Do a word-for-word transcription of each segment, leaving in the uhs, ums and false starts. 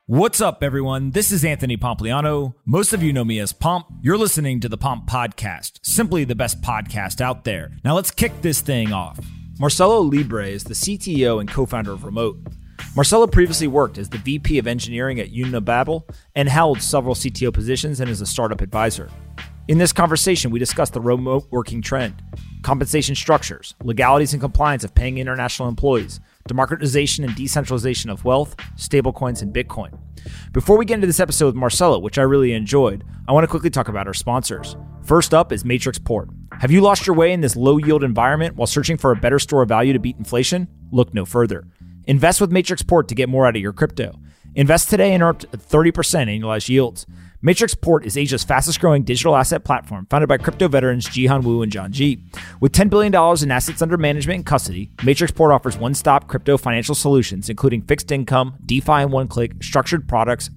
What's up, everyone? This is Anthony Pompliano. Most of you know me as Pomp. You're listening to the Pomp Podcast, simply the best podcast out there. Now let's kick this thing off. Marcelo Libre is the C T O and co-founder of Remote. Marcelo previously worked as the V P of Engineering at Unibabel and held several C T O positions and is a startup advisor. In this conversation, we discuss the remote working trend, compensation structures, legalities and compliance of paying international employees, democratization and decentralization of wealth, stablecoins, and Bitcoin. Before we get into this episode with Marcelo, which I really enjoyed, I want to quickly talk about our sponsors. First up is Matrixport. Have you lost your way in this low-yield environment while searching for a better store of value to beat inflation? Look no further. Invest with Matrixport to get more out of your crypto. Invest today and earn thirty percent annualized yields. Matrixport is Asia's fastest-growing digital asset platform founded by crypto veterans Jihan Wu and John G. With ten billion dollars in assets under management and custody, Matrixport offers one-stop crypto financial solutions, including fixed income, DeFi and one-click, structured products,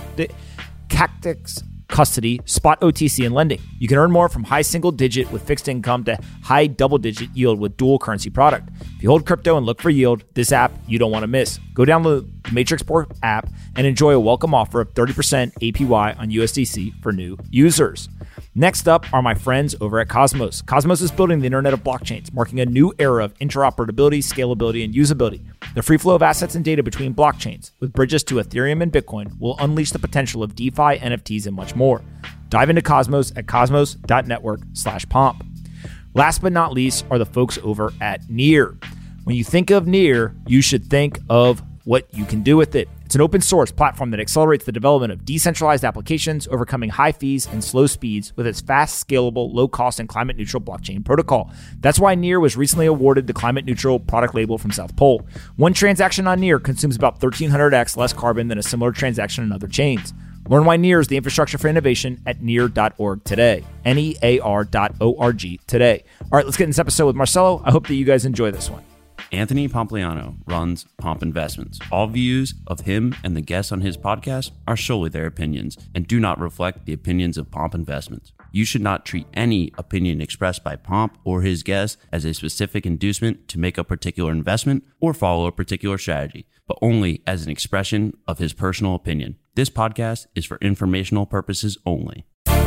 cactus custody, spot O T C, and lending. You can earn more from high single-digit with fixed income to high double-digit yield with dual currency product. If you hold crypto and look for yield, this app you don't want to miss. Go download the Matrixport app and enjoy a welcome offer of thirty percent A P Y on U S D C for new users. Next up are my friends over at Cosmos. Cosmos is building the Internet of Blockchains, marking a new era of interoperability, scalability, and usability. The free flow of assets and data between blockchains, with bridges to Ethereum and Bitcoin, will unleash the potential of DeFi, N F Ts, and much more. Dive into Cosmos at cosmos.network slash pomp. Last but not least are the folks over at Near. When you think of Near, you should think of what you can do with it. It's an open source platform that accelerates the development of decentralized applications, overcoming high fees and slow speeds with its fast, scalable, low cost, and climate neutral blockchain protocol. That's why Near was recently awarded the climate neutral product label from South Pole. One transaction on Near consumes about thirteen hundred x less carbon than a similar transaction in other chains. Learn why Near is the infrastructure for innovation at near dot org today. N E A R dot O R G today. All right, let's get in this episode with Marcelo. I hope that you guys enjoy this one. Anthony Pompliano runs Pomp Investments. All views of him and the guests on his podcast are solely their opinions and do not reflect the opinions of Pomp Investments. You should not treat any opinion expressed by Pomp or his guests as a specific inducement to make a particular investment or follow a particular strategy, but only as an expression of his personal opinion. This podcast is for informational purposes only.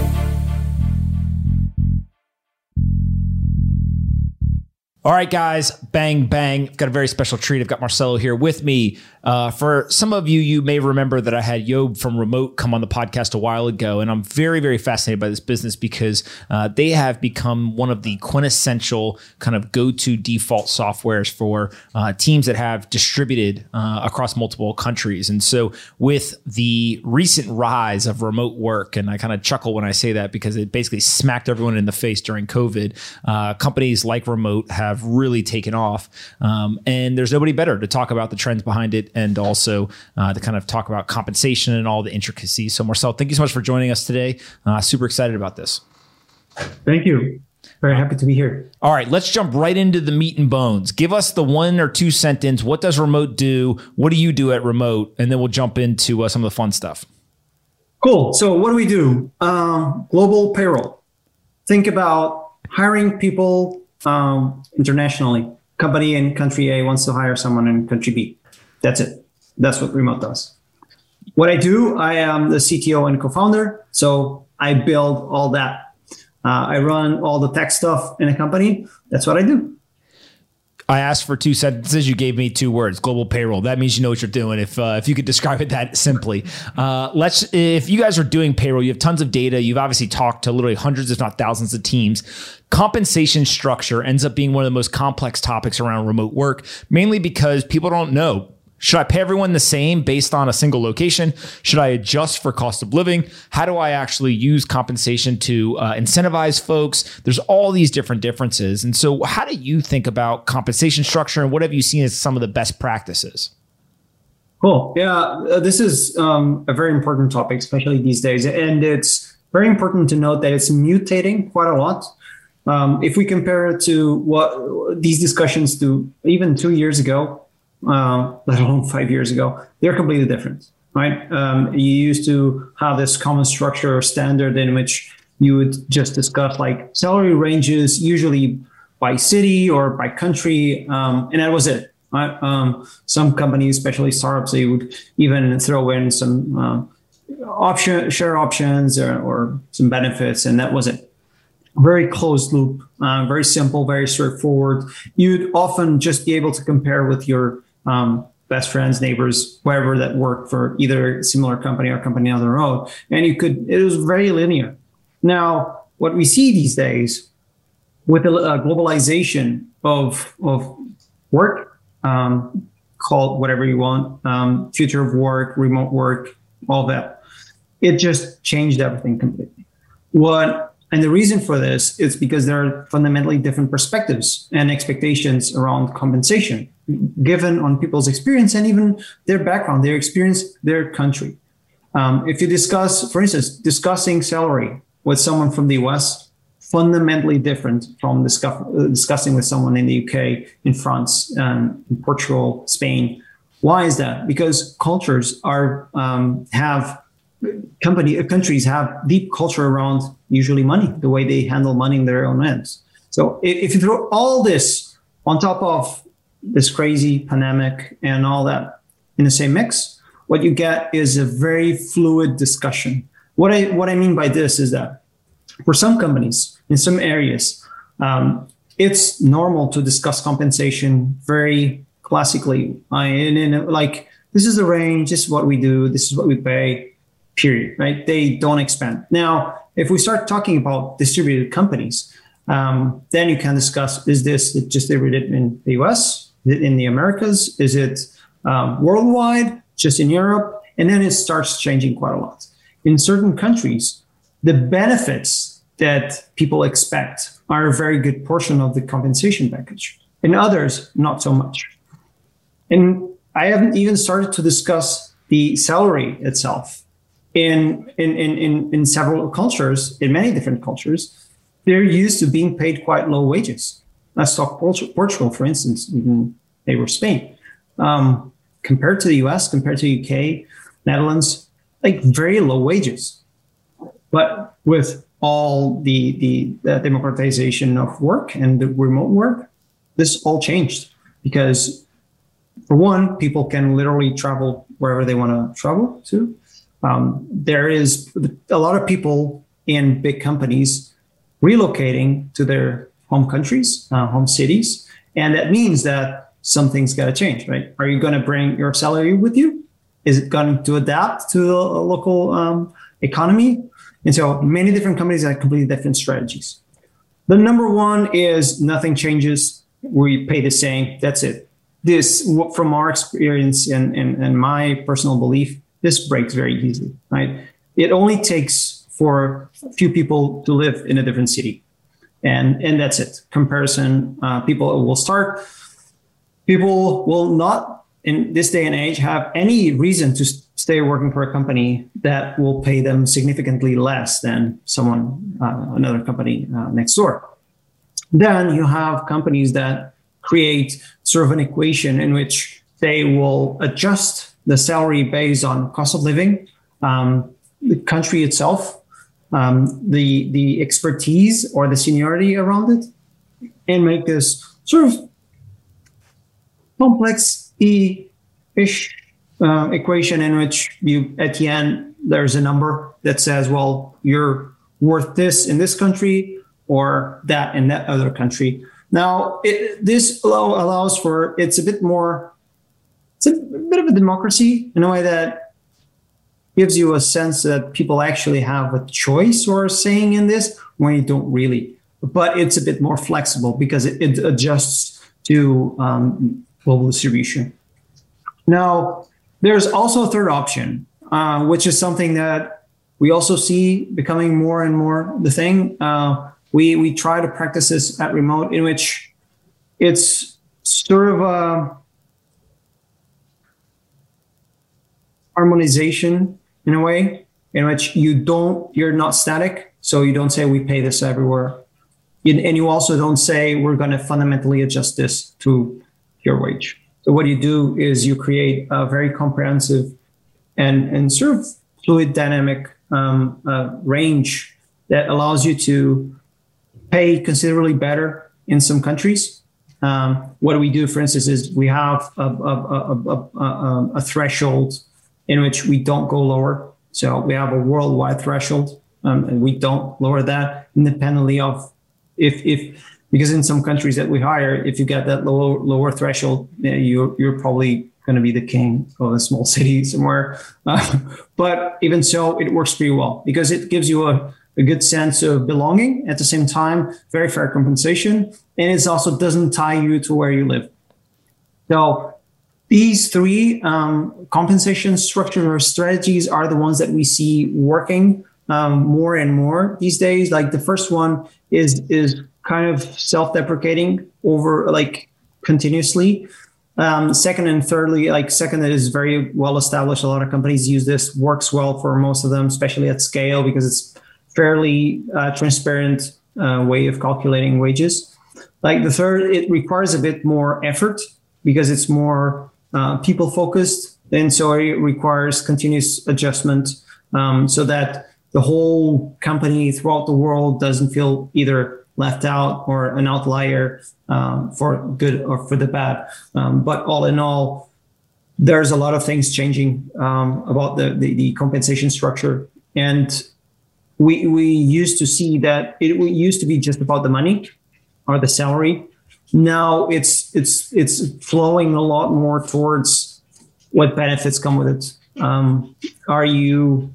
All right, guys, bang, bang. Got a very special treat. I've got Marcelo here with me. Uh, for some of you, you may remember that I had Yob from Remote come on the podcast a while ago, and I'm very, very fascinated by this business because uh, they have become one of the quintessential kind of go-to default softwares for uh, teams that have distributed uh, across multiple countries. And so with the recent rise of remote work, and I kind of chuckle when I say that because it basically smacked everyone in the face during COVID, uh, companies like Remote have really taken off. Um, and there's nobody better to talk about the trends behind it and also uh, to kind of talk about compensation and all the intricacies. So Marcel, thank you so much for joining us today. Uh, super excited about this. Thank you. Very happy to be here. All right, let's jump right into the meat and bones. Give us the one or two sentence. What does Remote do? What do you do at Remote? And then we'll jump into uh, some of the fun stuff. Cool. So what do we do? Um, global payroll. Think about hiring people um, internationally. Company in country A wants to hire someone in country B. That's it. That's what Remote does. What I do, I am the C T O and co-founder. So I build all that. Uh, I run all the tech stuff in a company. That's what I do. I asked for two sentences. You gave me two words: global payroll. That means you know what you're doing. If uh, if you could describe it that simply, uh, let's. If you guys are doing payroll, you have tons of data. You've obviously talked to literally hundreds, if not thousands, of teams. Compensation structure ends up being one of the most complex topics around remote work, mainly because people don't know. Should I pay everyone the same based on a single location? Should I adjust for cost of living? How do I actually use compensation to uh, incentivize folks? There's all these different differences. And so how do you think about compensation structure and what have you seen as some of the best practices? Cool. Yeah, uh, this is um, a very important topic, especially these days. And it's very important to note that it's mutating quite a lot. Um, if we compare it to what these discussions to even two years ago, Uh, let alone five years ago, they're completely different, right? Um, you used to have this common structure or standard in which you would just discuss like salary ranges, usually by city or by country, um, and that was it, Right? Um, some companies, especially startups, they would even throw in some uh, option share options or, or some benefits, and that was it. Very closed loop, uh, very simple, very straightforward. You'd often just be able to compare with your um, best friends, neighbors, wherever that worked for either a similar company or company on the road, and you could. It was very linear. Now, what we see these days with the uh, globalization of of work, um, call it whatever you want, um, future of work, remote work, all that, it just changed everything completely. What And the reason for this is because there are fundamentally different perspectives and expectations around compensation given on people's experience and even their background, their experience, their country. Um, if you discuss, for instance, discussing salary with someone from the U S, fundamentally different from discuss, uh, discussing with someone in the U K, in France, um, in Portugal, Spain. Why is that? Because cultures are um, have company countries have deep culture around usually money, the way they handle money in their own hands. So if, if you throw all this on top of this crazy pandemic and all that in the same mix, what you get is a very fluid discussion. What I what I mean by this is that for some companies in some areas, um, it's normal to discuss compensation very classically. I, and, and like, this is the range, this is what we do, this is what we pay. Period, right? They don't expand. Now, if we start talking about distributed companies, um, then you can discuss, is this distributed in the U S, in the Americas? Is it um, worldwide, just in Europe? And then it starts changing quite a lot. In certain countries, the benefits that people expect are a very good portion of the compensation package. In others, not so much. And I haven't even started to discuss the salary itself. In, in, in, in several cultures, in many different cultures, they're used to being paid quite low wages. Let's talk Portugal, for instance, even they were Spain. Um, compared to the U S, compared to the U K, Netherlands, like very low wages. But with all the, the, the democratization of work and the remote work, this all changed because, for one, people can literally travel wherever they want to travel to. Um, there is a lot of people in big companies relocating to their home countries, uh, home cities. And that means that something's got to change, right? Are you going to bring your salary with you? Is it going to adapt to the local um, economy? And so many different companies have completely different strategies. The number one is nothing changes. We pay the same. That's it. This, from our experience and, and, and my personal belief, this breaks very easily, right? It only takes for a few people to live in a different city. And, and that's it. Comparison, uh, people will start. People will not, in this day and age, have any reason to stay working for a company that will pay them significantly less than someone, uh, another company uh, next door. Then you have companies that create sort of an equation in which they will adjust the salary based on cost of living, um, the country itself, um, the the expertise or the seniority around it, and make this sort of complex-ish uh, equation in which you, at the end, there's a number that says, well, you're worth this in this country or that in that other country. Now, it, this allow, allows for, it's a bit more, it's a bit of a democracy in a way that gives you a sense that people actually have a choice or a saying in this when you don't really. But it's a bit more flexible because it, it adjusts to um, global distribution. Now, there's also a third option, uh, which is something that we also see becoming more and more the thing. Uh, we we try to practice this at remote, in which it's sort of a harmonization in a way, in which you don't, you're not static. So you don't say we pay this everywhere. And you also don't say we're going to fundamentally adjust this to your wage. So what you do is you create a very comprehensive and, and sort of fluid dynamic um, uh, range that allows you to pay considerably better in some countries Um, what we do, for instance, is we have a, a, a, a, a threshold in which we don't go lower. So we have a worldwide threshold, um, and we don't lower that independently of if if because in some countries that we hire, if you get that lower lower threshold, you're you're probably going to be the king of a small city somewhere. Uh, but even so, it works pretty well because it gives you a a good sense of belonging, at the same time, very fair compensation, and it also doesn't tie you to where you live. So these three um, compensation structures or strategies are the ones that we see working um, more and more these days. Like the first one is is kind of self-deprecating over like continuously. Um, second and thirdly, like second, that is very well established. A lot of companies use this, works well for most of them, especially at scale, because it's fairly uh, transparent uh, way of calculating wages. Like the third, it requires a bit more effort because it's more uh, people focused. And so it requires continuous adjustment um, so that the whole company throughout the world doesn't feel either left out or an outlier um, for good or for the bad. Um, but all in all, there's a lot of things changing um, about the, the, the compensation structure. And We we used to see that it used to be just about the money or the salary. Now it's it's it's flowing a lot more towards what benefits come with it. Um, are you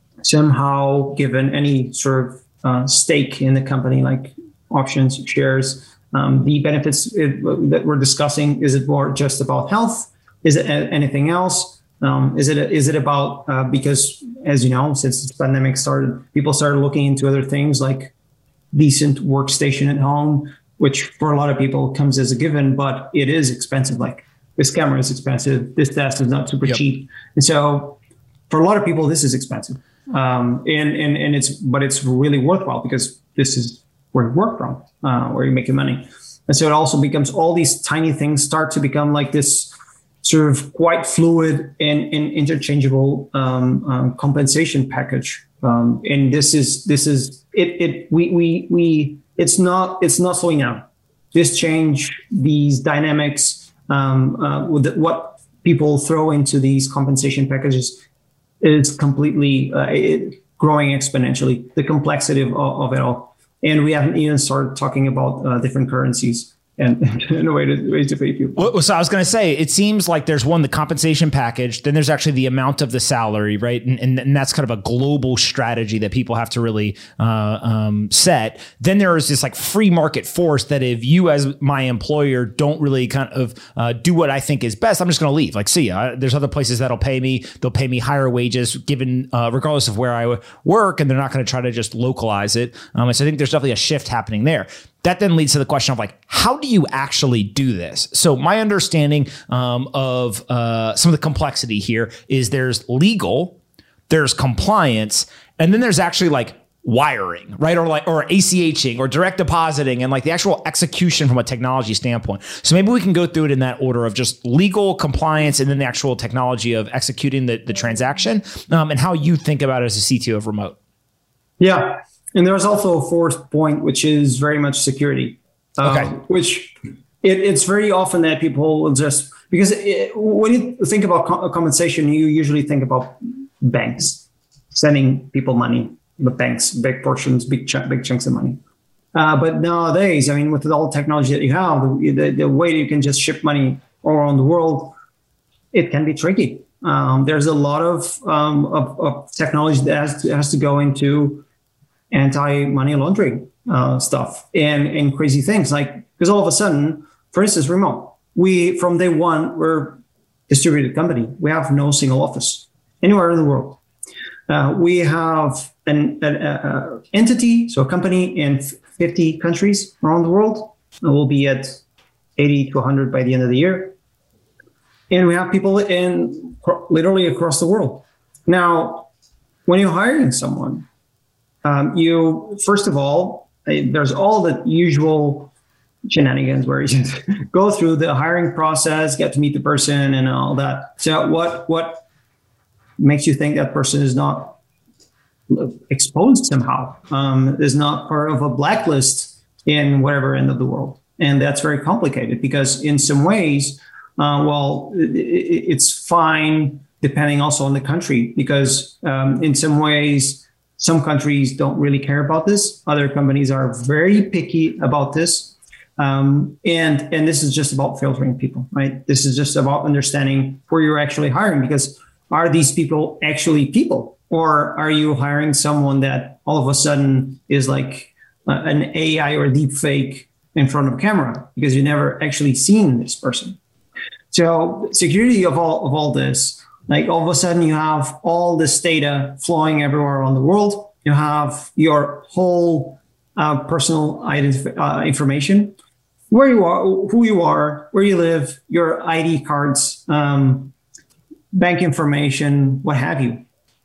somehow given any sort of uh, stake in the company, like options, shares? Um, the benefits it, that we're discussing, is it more just about health? Is it anything else? Um, is it is it about uh, because, as you know, since this pandemic started, people started looking into other things like decent workstation at home, which for a lot of people comes as a given, but it is expensive. Like this camera is expensive, this desk is not super yep. cheap, and so for a lot of people, this is expensive. Um, and and and it's but it's really worthwhile because this is where you work from, uh, where you're making money, and so it also becomes all these tiny things start to become like this sort of quite fluid and, and interchangeable um, um, compensation package, um, and this is this is it. It we we we it's not it's not slowing down. This change, these dynamics, um, uh, with the, what people throw into these compensation packages, is completely uh, it, growing exponentially. The complexity of, of it all, and we haven't even started talking about uh, different currencies. And, and a way to, way to pay people. Well, so I was going to say, it seems like there's one, the compensation package, then there's actually the amount of the salary, right? And, and, and that's kind of a global strategy that people have to really uh, um, set. Then there is this like free market force that if you as my employer don't really kind of uh, do what I think is best, I'm just going to leave. Like, see ya. There's other places that'll pay me. They'll pay me higher wages given uh, regardless of where I work, and they're not going to try to just localize it. Um, so I think there's definitely a shift happening there. That then leads to the question of like, how do you actually do this? So my understanding um, of uh, some of the complexity here is there's legal, there's compliance, and then there's actually like wiring, right? Or like, or ACHing or direct depositing and like the actual execution from a technology standpoint. So maybe we can go through it in that order of just legal, compliance, and then the actual technology of executing the, the transaction um, and how you think about it as a C T O of remote. Yeah. And there's also a fourth point, which is very much security, uh, okay. which it, it's very often that people will just, because it, when you think about co- compensation, you usually think about banks sending people money, the banks, big portions, big ch- big chunks of money. Uh, but nowadays, I mean, with all the technology that you have, the, the, the way you can just ship money all around the world, it can be tricky. Um, there's a lot of, um, of, of technology that has to, has to go into anti-money laundering uh, stuff and, and crazy things, like because all of a sudden, for instance, remote, we from day one we're a distributed company. We have no single office anywhere in the world. Uh, we have an, an a, a entity, so a company in fifty countries around the world. And we'll be at eighty to one hundred by the end of the year, and we have people in literally across the world. Now, when you're hiring someone, Um, you, first of all, there's all the usual shenanigans where you just go through the hiring process, get to meet the person and all that. So what, what makes you think that person is not exposed somehow, um, is not part of a blacklist in whatever end of the world? And that's very complicated because in some ways, uh, well, it, it's fine depending also on the country, because um, in some ways, some countries don't really care about this. Other companies are very picky about this. Um, and, and this is just about filtering people, right? This is just about understanding where you're actually hiring, because are these people actually people, or are you hiring someone that all of a sudden is like uh, an A I or deep fake in front of a camera because you never actually seen this person? So security of all of all this, like all of a sudden you have all this data flowing everywhere around the world. You have your whole uh, personal identif- uh, information, where you are, who you are, where you live, your I D cards, um, bank information, what have you.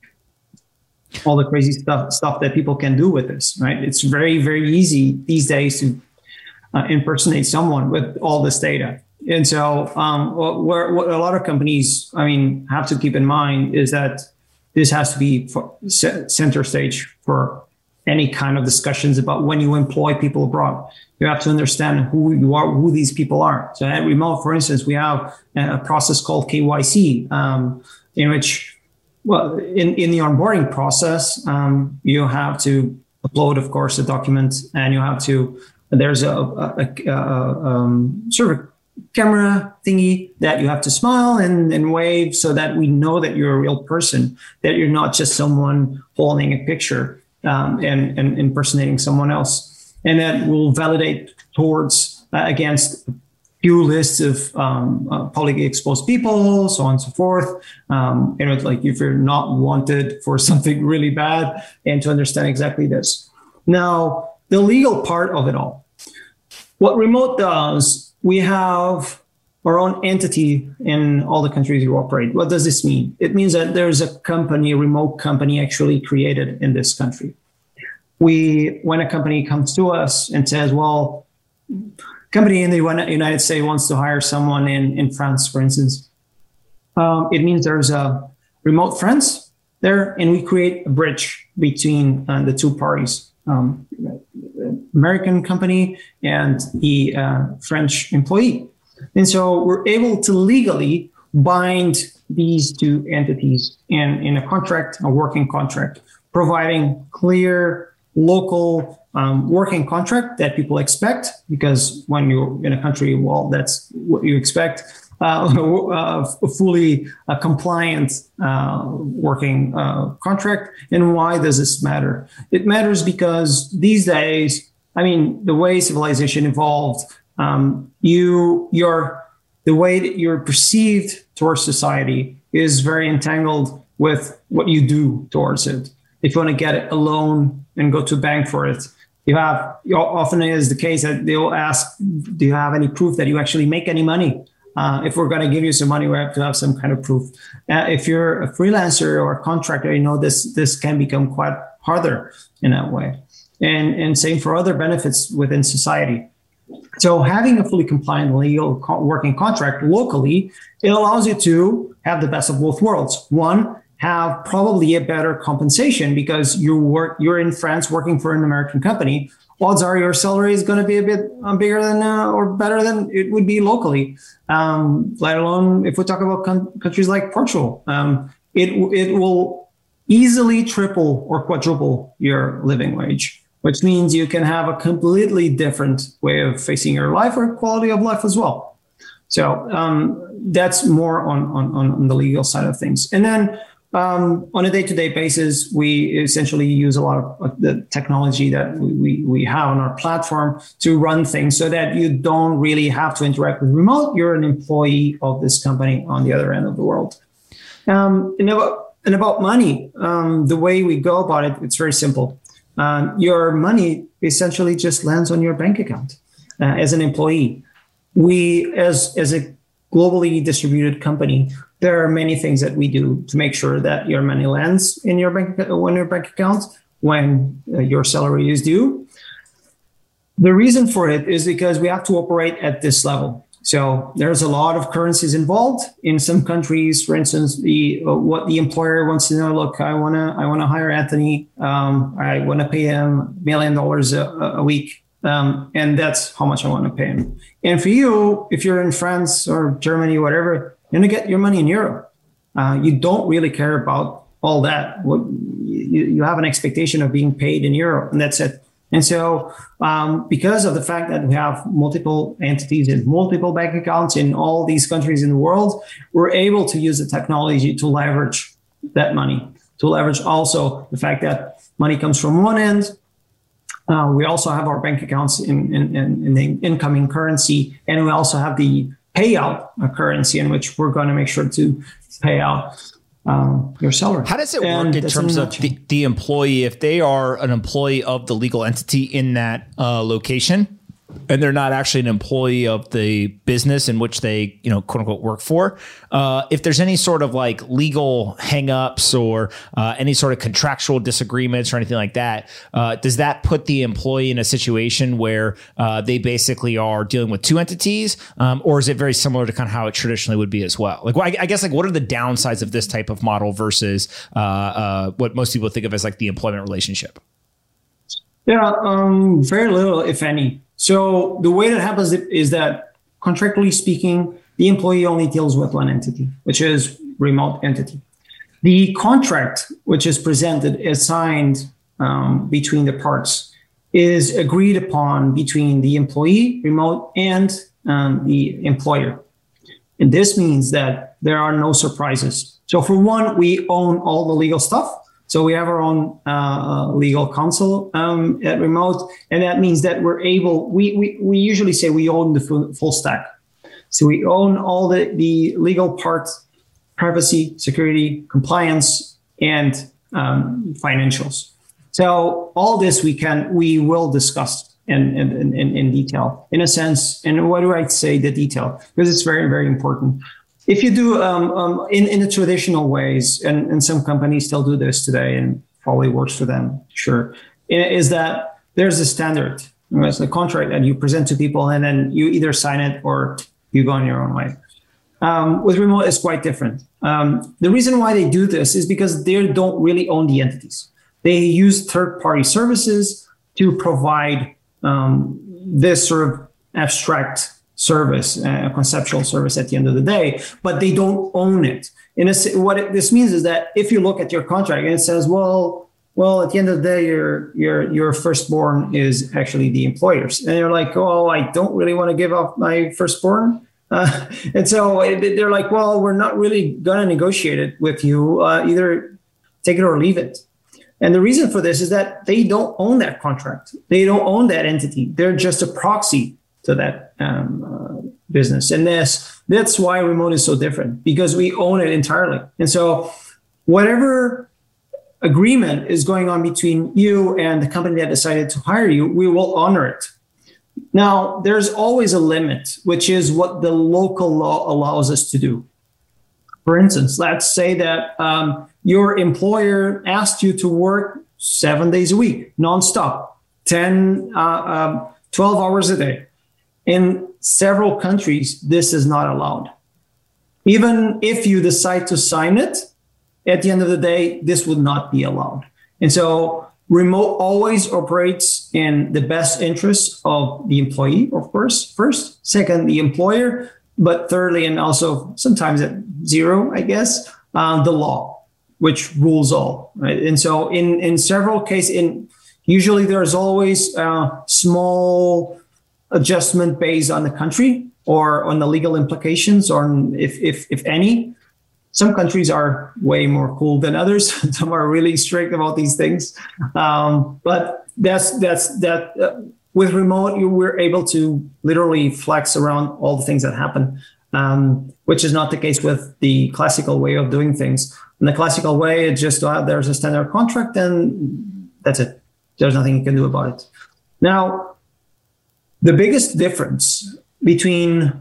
All the crazy stuff stuff that people can do with this, right? It's very, very easy these days to uh, impersonate someone with all this data. And so um, what, what a lot of companies, I mean, have to keep in mind is that this has to be for center stage for any kind of discussions about when you employ people abroad. You have to understand who you are, who these people are. So at Remote, for instance, we have a process called K Y C, um, in which, well, in, in the onboarding process, um, you have to upload, of course, a document, and you have to, there's a, a, a, a um, sort of camera thingy that you have to smile and, and wave so that we know that you're a real person, that you're not just someone holding a picture um, and, and impersonating someone else. And that will validate towards uh, against a few lists of um, uh, publicly exposed people, so on and so forth. Um, you know, like if you're not wanted for something really bad, and to understand exactly this. Now, the legal part of it all. What Remote does, we have our own entity in all the countries you operate. What does this mean? It means that there's a company, a remote company actually created in this country. We, when a company comes to us and says, well, company in the United States wants to hire someone in, in France, for instance, um, it means there's a remote France there, and we create a bridge between uh, the two parties, um, American company and the uh, French employee. And so we're able to legally bind these two entities in, in a contract, a working contract, providing clear local um, working contract that people expect, because when you're in a country, well, that's what you expect, uh, a fully uh, compliant uh, working uh, contract. And why does this matter? It matters because these days, I mean, the way civilization evolved, um, you, you're, the way that you're perceived towards society is very entangled with what you do towards it. If you want to get a loan and go to a bank for it, you have, often is the case that they'll ask, do you have any proof that you actually make any money? Uh, if we're going to give you some money, we have to have some kind of proof. Uh, if you're a freelancer or a contractor, you know, this, this can become quite harder in that way. And, and same for other benefits within society. So having a fully compliant legal co- working contract locally, it allows you to have the best of both worlds. One, have probably a better compensation because you work, you're in France working for an American company. Odds are your salary is going to be a bit uh, bigger than uh, or better than it would be locally. Um, let alone if we talk about con- countries like Portugal, um, it it will easily triple or quadruple your living wage, which means you can have a completely different way of facing your life or quality of life as well. So um, that's more on, on on the legal side of things, and then. Um, on a day-to-day basis, we essentially use a lot of the technology that we, we, we have on our platform to run things so that you don't really have to interact with remote. You're an employee of this company on the other end of the world. Um, and, about, and about money, um, the way we go about it, it's very simple. Um, your money essentially just lands on your bank account uh, as an employee. We, as, as a globally distributed company, there are many things that we do to make sure that your money lands in your bank, in your bank account when uh, your salary is due. The reason for it is because we have to operate at this level. So there's a lot of currencies involved. In some countries, for instance, the uh, what the employer wants to know, look, I want to I want to hire Anthony. Um, I want to pay him a million dollars a week. Um, and that's how much I want to pay him. And for you, if you're in France or Germany, whatever, you're going to get your money in euro. Uh, you don't really care about all that. What, you, you have an expectation of being paid in euro, and that's it. And so um, because of the fact that we have multiple entities and multiple bank accounts in all these countries in the world, we're able to use the technology to leverage that money, to leverage also the fact that money comes from one end. Uh, we also have our bank accounts in, in, in the incoming currency, and we also have the payout currency in which we're going to make sure to pay out um, your salary. How does it work and in terms of the, the employee? If they are an employee of the legal entity in that uh, location, and they're not actually an employee of the business in which they, you know, quote unquote, work for, uh, if there's any sort of like legal hangups or uh, any sort of contractual disagreements or anything like that, uh, does that put the employee in a situation where uh, they basically are dealing with two entities, um, or is it very similar to kind of how it traditionally would be as well? Like, well, I, I guess, like, what are the downsides of this type of model versus uh, uh, what most people think of as like the employment relationship? Yeah, um, very little, if any. So the way that happens is that, contractually speaking, the employee only deals with one entity, which is remote entity. The contract, which is presented, is signed um, between the parts, is agreed upon between the employee, remote, and um, the employer. And this means that there are no surprises. So for one, we own all the legal stuff. So we have our own uh, legal counsel um, at Remote, and that means that we're able, we we, we usually say we own the full, full stack. So we own all the, the legal parts, privacy, security, compliance, and um, financials. So all this we can, we will discuss in, in, in, in detail, in a sense. And why do I say the detail? Because it's very, very important. If you do um, um, in, in the traditional ways, and, and some companies still do this today and probably works for them, sure, is that there's a standard. It's a contract that you present to people and then you either sign it or you go on your own way. Um, with Remote, it's quite different. Um, the reason why they do this is because they don't really own the entities. They use third-party services to provide um, this sort of abstract service, a uh, conceptual service at the end of the day, but they don't own it. In a, what it, this means is that if you look at your contract and it says, well, well, at the end of the day, your your your firstborn is actually the employer's, and you're like, oh, I don't really want to give up my firstborn, uh, and so they're like, well, we're not really gonna negotiate it with you. Uh, either take it or leave it. And the reason for this is that they don't own that contract. They don't own that entity. They're just a proxy to that um, uh, business. And that's, that's why Remote is so different, because we own it entirely. And so whatever agreement is going on between you and the company that decided to hire you, we will honor it. Now, there's always a limit, which is what the local law allows us to do. For instance, let's say that um, your employer asked you to work seven days a week, nonstop, ten, uh, um, twelve hours a day. In several countries, this is not allowed. Even if you decide to sign it, at the end of the day, this would not be allowed. And so Remote always operates in the best interests of the employee, of course, first, second, the employer, but thirdly, and also sometimes at zero, I guess, uh, the law, which rules all, right? And so in, in several cases, in usually there's always uh, small adjustment based on the country or on the legal implications, or if, if, if any. Some countries are way more cool than others. Some are really strict about these things. Um, but that's, that's, that uh, with Remote, you were able to literally flex around all the things that happen, um, which is not the case with the classical way of doing things. In the classical way, it's just, uh, there's a standard contract and that's it. There's nothing you can do about it. Now, the biggest difference between,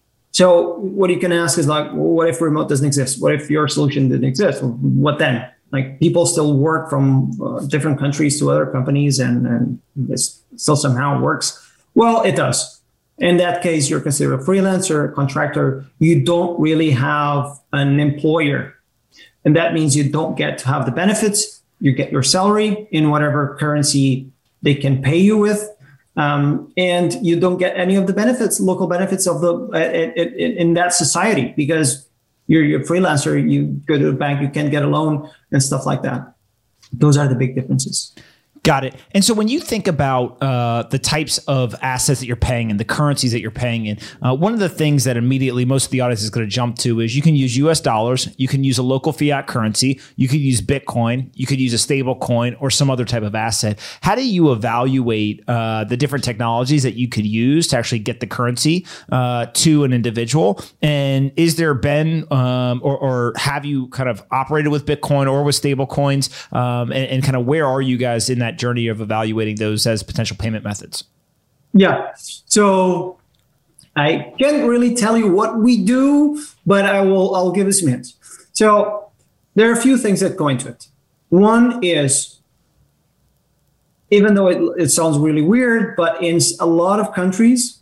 so what you can ask is like, well, what if Remote doesn't exist? What if your solution didn't exist? What then? Like, people still work from uh, different countries to other companies and, and it still somehow works. Well, it does. In that case, you're considered a freelancer, a contractor. You don't really have an employer. And that means you don't get to have the benefits. You get your salary in whatever currency they can pay you with. Um, and you don't get any of the benefits, local benefits of the in, in that society, because you're, you're a freelancer. You go to a bank, you can't get a loan and stuff like that. Those are the big differences. Got it. And so when you think about uh, the types of assets that you're paying and the currencies that you're paying in, uh, one of the things that immediately most of the audience is going to jump to is you can use U S dollars, you can use a local fiat currency, you could use Bitcoin, you could use a stable coin or some other type of asset. How do you evaluate uh, the different technologies that you could use to actually get the currency uh, to an individual? And is there been um, or, or have you kind of operated with Bitcoin or with stable coins? Um, and, and kind of where are you guys in that journey of evaluating those as potential payment methods? Yeah. So I can't really tell you what we do, but I will, I'll give you some hints. So there are a few things that go into it. One is, even though it, it sounds really weird, but in a lot of countries,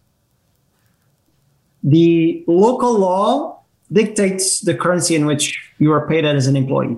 the local law dictates the currency in which you are paid as an employee.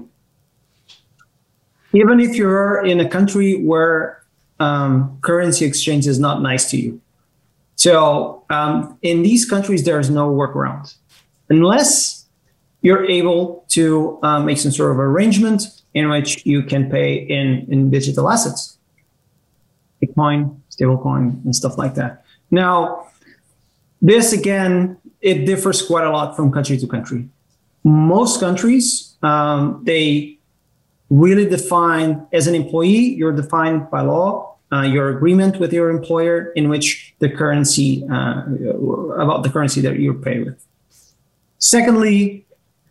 Even if you're in a country where um, currency exchange is not nice to you. So um, in these countries, there is no workaround. Unless you're able to uh, make some sort of arrangement in which you can pay in, in digital assets. Bitcoin, stablecoin, and stuff like that. Now, this again, it differs quite a lot from country to country. Most countries, um, they really define, as an employee, you're defined by law, uh, your agreement with your employer in which the currency, uh, about the currency that you're paid with. Secondly,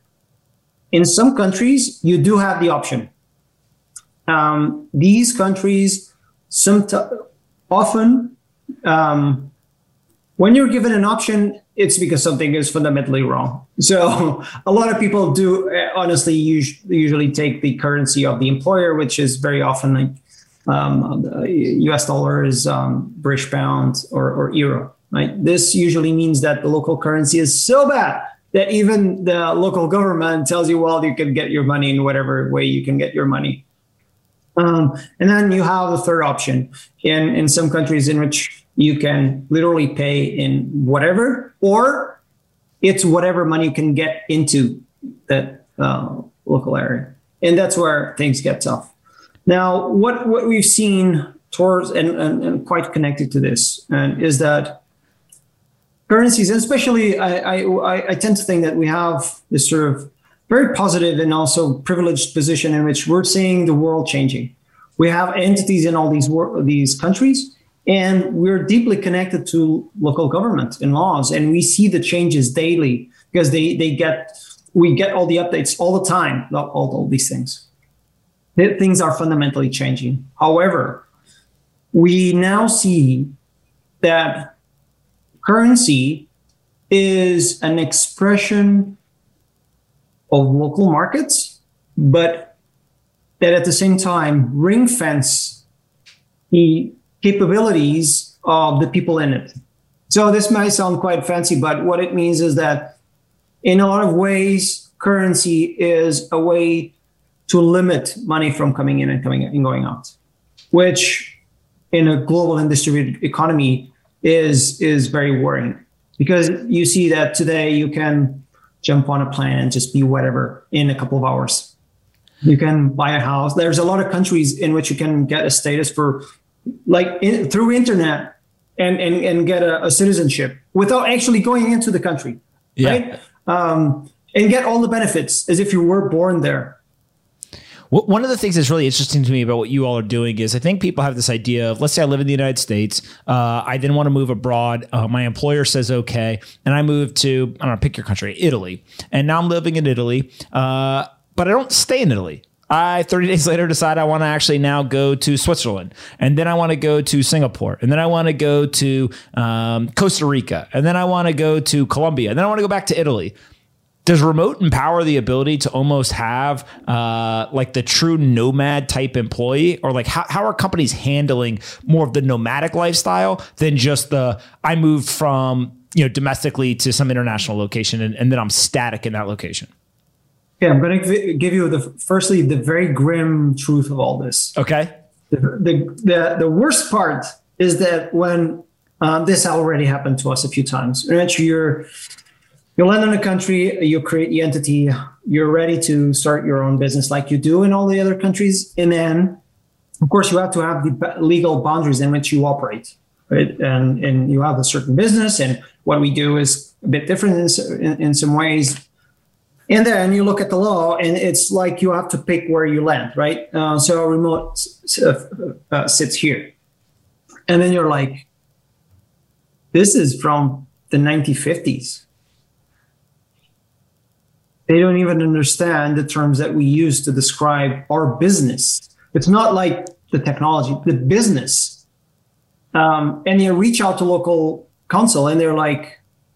in some countries, you do have the option. Um, these countries, some often, um, when you're given an option, it's because something is fundamentally wrong. So a lot of people do honestly usually take the currency of the employer, which is very often like um, U S dollars, um, British pound, or, or euro. Right? This usually means that the local currency is so bad that even the local government tells you, well, you can get your money in whatever way you can get your money. Um, and then you have the third option in, in some countries in which you can literally pay in whatever, or it's whatever money you can get into that uh, local area. And that's where things get tough. Now, what, what we've seen towards, and, and, and quite connected to this, and is that currencies, and especially I, I, I tend to think that we have this sort of very positive and also privileged position in which we're seeing the world changing. We have entities in all these these countries, and we're deeply connected to local government and laws, and we see the changes daily because they they get we get all the updates all the time about all, all these things. Things are fundamentally changing. However, we now see that currency is an expression of local markets, but that at the same time ring fence the capabilities of the people in it. So this might sound quite fancy, but what it means is that in a lot of ways, currency is a way to limit money from coming in and coming and going out, which in a global and distributed economy is, is very worrying, because you see that today you can jump on a plane and just be whatever in a couple of hours. You can buy a house. There's a lot of countries in which you can get a status for like in, through internet and, and, and get a, a citizenship without actually going into the country, yeah. right? Um, and get all the benefits as if you were born there. Well, one of the things that's really interesting to me about what you all are doing is I think people have this idea of, let's say I live in the United States. Uh, I then want to move abroad. Uh, my employer says, okay. And I move to, I don't know, pick your country, Italy. And now I'm living in Italy, uh, but I don't stay in Italy. I thirty days later decide I want to actually now go to Switzerland, and then I want to go to Singapore, and then I want to go to um, Costa Rica, and then I want to go to Colombia, and then I want to go back to Italy. Does remote empower the ability to almost have uh, like the true nomad type employee, or like how, how are companies handling more of the nomadic lifestyle than just the I moved from, you know, domestically to some international location and, and then I'm static in that location? Yeah, I'm going to give you the firstly the very grim truth of all this. Okay. The the the, the worst part is that when uh, this already happened to us a few times. Eventually, you're you land in a country, you create the entity, you're ready to start your own business like you do in all the other countries, and then, of course, you have to have the legal boundaries in which you operate, right? And and you have a certain business, and what we do is a bit different in in, in some ways. And then you look at the law, and it's like you have to pick where you land, right? Uh, so a remote uh, sits here. And then you're like, this is from the nineteen fifties. They don't even understand the terms that we use to describe our business. It's not like the technology, the business. Um, and you reach out to local council, and they're like,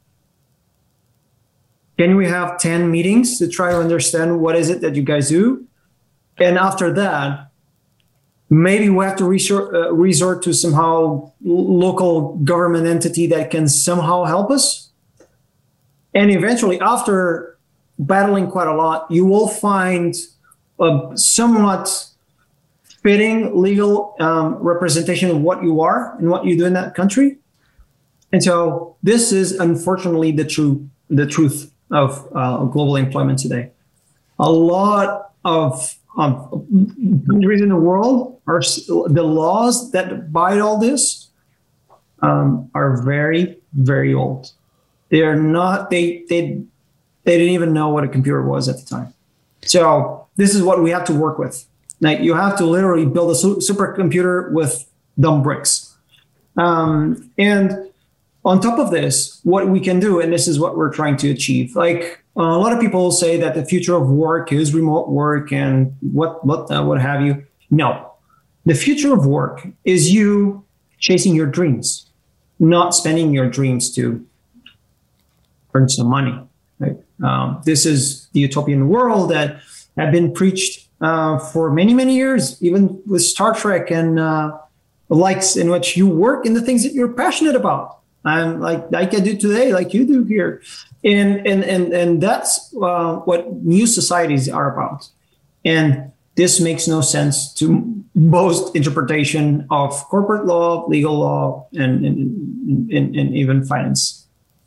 can we have ten meetings to try to understand what is it that you guys do? And after that, maybe we have to resort, uh, resort to somehow local government entity that can somehow help us. And eventually, after battling quite a lot, you will find a somewhat fitting legal um, representation of what you are and what you do in that country. And so this is unfortunately the true the truth of uh, global employment today. A lot of um, countries in the world are the laws that abide all this um, are very, very old. They are not. They they they didn't even know what a computer was at the time. So this is what we have to work with. Like you have to literally build a su- supercomputer with dumb bricks. Um, and on top of this, what we can do, and this is what we're trying to achieve. Like uh, a lot of people say that the future of work is remote work and what what uh, what have you. No, the future of work is you chasing your dreams, not spending your dreams to earn some money. Right? Um, this is the utopian world that had been preached uh, for many, many years, even with Star Trek and uh, the likes, in which you work in the things that you're passionate about. And like like I do today, like you do here. And and and, and that's uh, what new societies are about. And this makes no sense to most interpretation of corporate law, legal law, and, and, and, and even finance.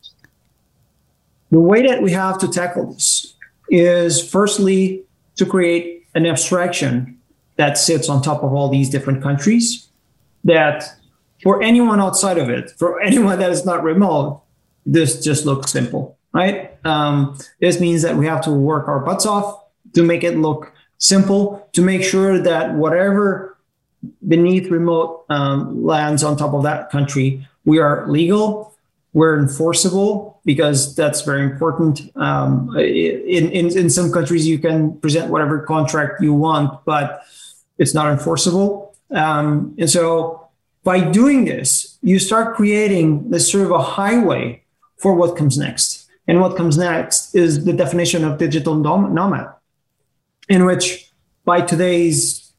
The way that we have to tackle this is firstly to create an abstraction that sits on top of all these different countries that for anyone outside of it, for anyone that is not remote, this just looks simple, right? Um, this means that we have to work our butts off to make it look simple, to make sure that whatever beneath remote um, lands on top of that country, we are legal, we're enforceable, because that's very important. Um, in, in, in some countries, you can present whatever contract you want, but it's not enforceable. Um, and so by doing this, you start creating this sort of a highway for what comes next. And what comes next is the definition of digital nomad, in which by today's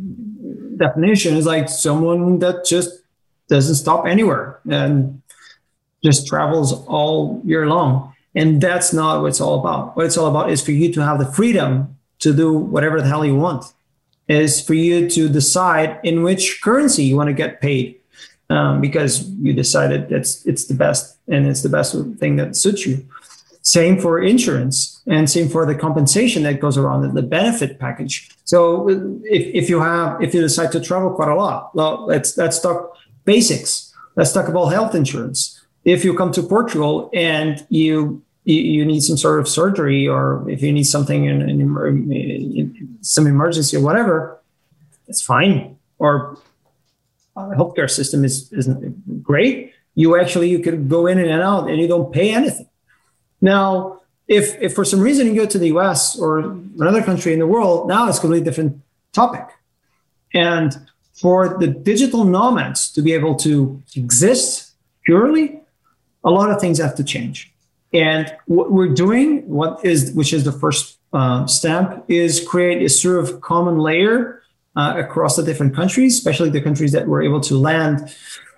definition is like someone that just doesn't stop anywhere and just travels all year long. And that's not what it's all about. What it's all about is for you to have the freedom to do whatever the hell you want. It is for you to decide in which currency you want to get paid, um, because you decided that's it's the best and it's the best thing that suits you. Same for insurance, and same for the compensation that goes around it, the benefit package. So if, if you have if you decide to travel quite a lot, well, let's let's talk basics. Let's talk about health insurance. If you come to Portugal and you you, you need some sort of surgery, or if you need something in, in, in some emergency or whatever, it's fine. Or our healthcare system is isn't great. You actually you could go in and out and you don't pay anything. Now, if if for some reason you go to the U S or another country in the world, now it's a completely different topic. And for the digital nomads to be able to exist purely, a lot of things have to change. And what we're doing, what is which is the first uh, step, is create a sort of common layer uh, across the different countries, especially the countries that were able to land,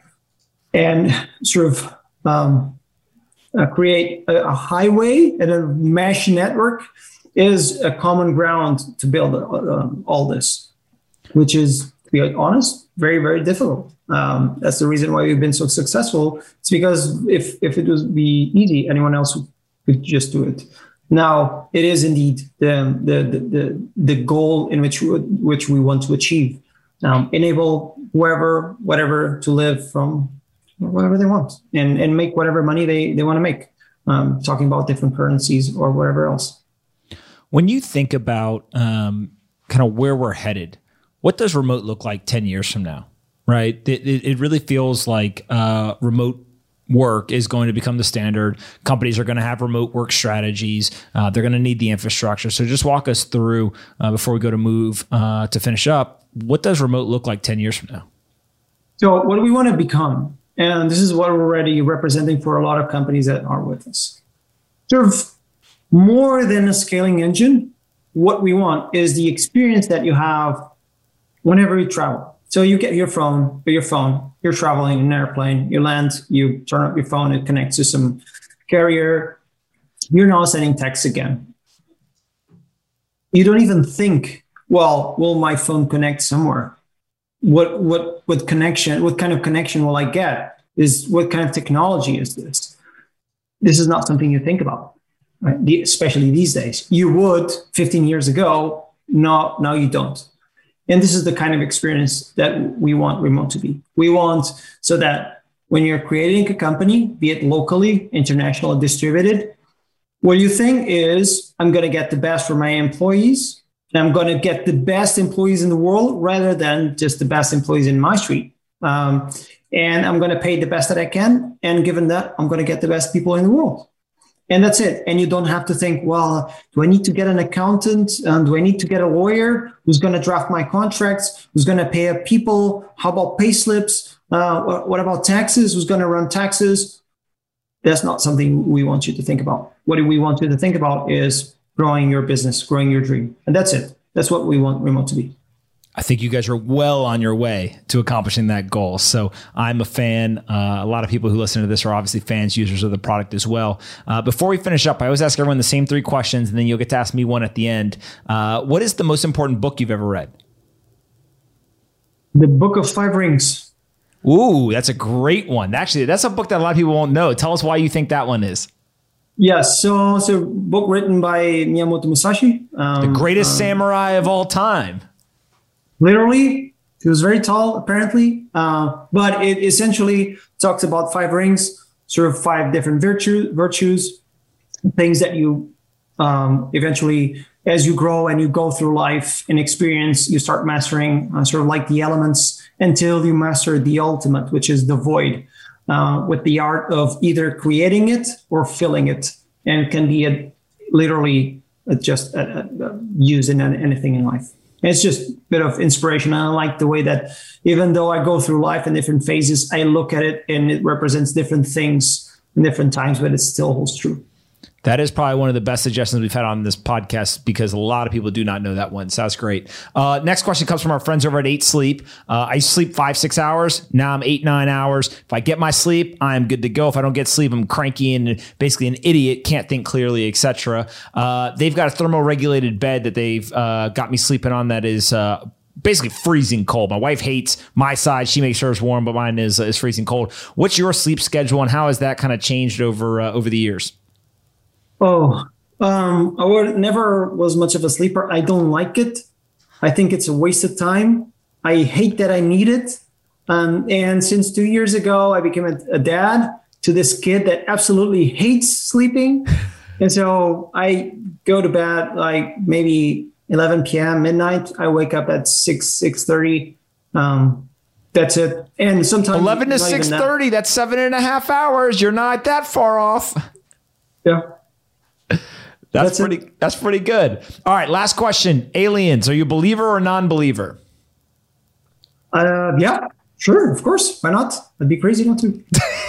and sort of um, uh, create a, a highway and a mesh network is a common ground to build uh, all this, which is, to be honest, very, very difficult. Um, that's the reason why we've been so successful. It's because if if it would be easy, anyone else could just do it. Now, it is indeed the the the the goal in which we, which we want to achieve. Um, enable whoever, whatever, to live from whatever they want and, and make whatever money they, they want to make. Um, talking about different currencies or whatever else. When you think about um, kind of where we're headed, what does remote look like ten years from now, right? It, it, it really feels like uh, remote work is going to become the standard. Companies are going to have remote work strategies. Uh, they're going to need the infrastructure. So just walk us through uh, before we go to move uh, to finish up. What does remote look like ten years from now? So what do we want to become? And this is what we're already representing for a lot of companies that are with us. Sort of more than a scaling engine, what we want is the experience that you have whenever you travel. So you get your phone, your phone, you're traveling in an airplane, you land, you turn up your phone, it connects to some carrier. You're now sending texts again. You don't even think, well, will my phone connect somewhere? What what what connection? What kind of connection will I get? Is what kind of technology is this? This is not something you think about, right? The, especially these days. You would fifteen years ago. No, now you don't. And this is the kind of experience that we want remote to be. We want so that when you're creating a company, be it locally, international, or distributed, what you think is, I'm going to get the best for my employees. And I'm going to get the best employees in the world rather than just the best employees in my street. Um, and I'm going to pay the best that I can. And given that, I'm going to get the best people in the world. And that's it. And you don't have to think, well, do I need to get an accountant? Um, do I need to get a lawyer who's going to draft my contracts? Who's going to pay up people? How about pay slips? Uh, what, what about taxes? Who's going to run taxes? That's not something we want you to think about. What we want you to think about is growing your business, growing your dream. And that's it. That's what we want remote to be. I think you guys are well on your way to accomplishing that goal. So I'm a fan. Uh, a lot of people who listen to this are obviously fans, users of the product as well. Uh, before we finish up, I always ask everyone the same three questions, and then you'll get to ask me one at the end. Uh, what is the most important book you've ever read? The Book of Five Rings. Ooh, that's a great one. Actually, that's a book that a lot of people won't know. Tell us why you think that one is. Yes, so it's a book written by Miyamoto Musashi. Um, the greatest um, samurai of all time. Literally, he was very tall, apparently. Uh, but it essentially talks about five rings, sort of five different virtue, virtues, things that you um, eventually, as you grow and you go through life and experience, you start mastering uh, sort of like the elements until you master the ultimate, which is the void. Uh, with the art of either creating it or filling it, and it can be a, literally a, just a, a, used in anything in life. And it's just a bit of inspiration. And I like the way that even though I go through life in different phases, I look at it and it represents different things in different times, but it still holds true. That is probably one of the best suggestions we've had on this podcast because a lot of people do not know that one. So that's great. Uh, next question comes from our friends over at Eight Sleep. Uh, I sleep five, six hours. Now I'm eight, nine hours. If I get my sleep, I'm good to go. If I don't get sleep, I'm cranky and basically an idiot, can't think clearly, et cetera. Uh, they've got a thermoregulated bed that they've uh, got me sleeping on that is uh, basically freezing cold. My wife hates my side. She makes hers warm, but mine is, uh, is freezing cold. What's your sleep schedule and how has that kind of changed over uh, over the years? Oh, um, I would, never was much of a sleeper. I don't like it. I think it's a waste of time. I hate that I need it. Um, and since two years ago, I became a, a dad to this kid that absolutely hates sleeping. And so I go to bed like maybe eleven p.m., midnight. I wake up at six, six thirty. Um, that's it. And sometimes eleven to six thirty, that. That's seven and a half hours. You're not that far off. Yeah. That's, that's pretty. It. That's pretty good. All right, last question. Aliens. Are you a believer or non-believer? Uh, yeah, sure, of course. Why not? I'd be crazy not to.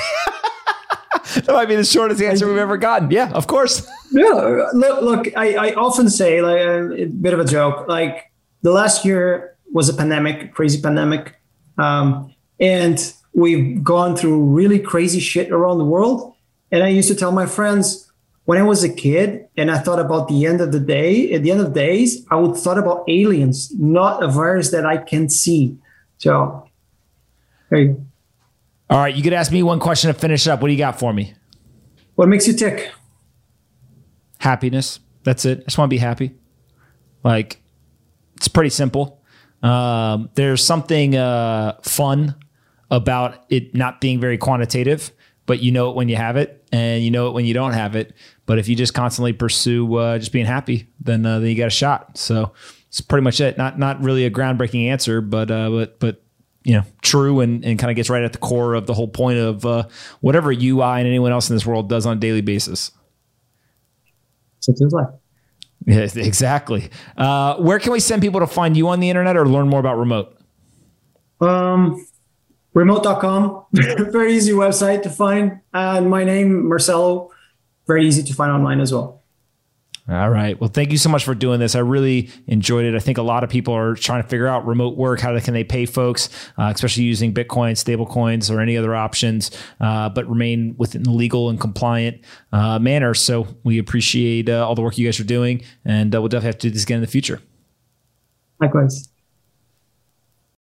That might be the shortest answer I, we've ever gotten. Yeah, of course. Yeah. Look, look. I, I often say, like a, a bit of a joke. Like the last year was a pandemic, a crazy pandemic, um, and we've gone through really crazy shit around the world. And I used to tell my friends, when I was a kid and I thought about the end of the day, at the end of days, I would thought about aliens, not a virus that I can see. So Hey, All right, you could ask me one question to finish up. What do you got for me? what makes you tick? Happiness. That's it. I just want to be happy. Like, it's pretty simple. Um, there's something uh, fun about it not being very quantitative, but you know it when you have it, and you know it when you don't have it. But if you just constantly pursue uh, just being happy, then uh, then you got a shot. So it's pretty much it. Not not really a groundbreaking answer, but uh, but but you know, true, and, and kind of gets right at the core of the whole point of uh, whatever you, I, and anyone else in this world does on a daily basis. So it feels like. Yeah, exactly. Uh, where can we send people to find you on the internet or learn more about Remote? Um, remote dot com, very easy website to find. And my name, Marcelo, very easy to find online as well. All right. Well, thank you so much for doing this. I really enjoyed it. I think a lot of people are trying to figure out remote work. How can they pay folks, uh, especially using Bitcoin, stable coins, or any other options, uh, but remain within the legal and compliant uh, manner. So we appreciate uh, all the work you guys are doing, and uh, we'll definitely have to do this again in the future. Likewise.